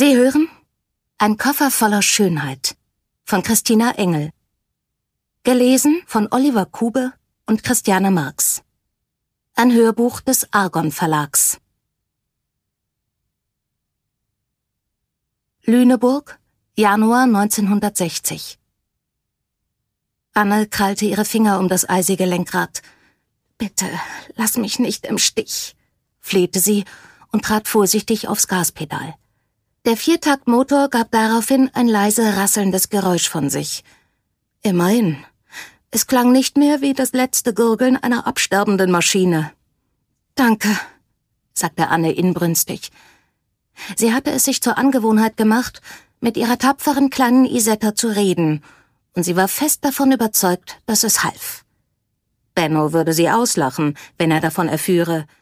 Sie hören Ein Koffer voller Schönheit von Christina Engel. Gelesen von Oliver Kube und Christiane Marx. Ein Hörbuch des Argon Verlags. Lüneburg, Januar 1960. Anne krallte ihre Finger um das eisige Lenkrad. »Bitte, lass mich nicht im Stich«, flehte sie und trat vorsichtig aufs Gaspedal. Der Viertaktmotor gab daraufhin ein leise rasselndes Geräusch von sich. Immerhin. Es klang nicht mehr wie das letzte Gurgeln einer absterbenden Maschine. »Danke«, sagte Anne inbrünstig. Sie hatte es sich zur Angewohnheit gemacht, mit ihrer tapferen kleinen Isetta zu reden, und sie war fest davon überzeugt, dass es half. Benno würde sie auslachen, wenn er davon erführe,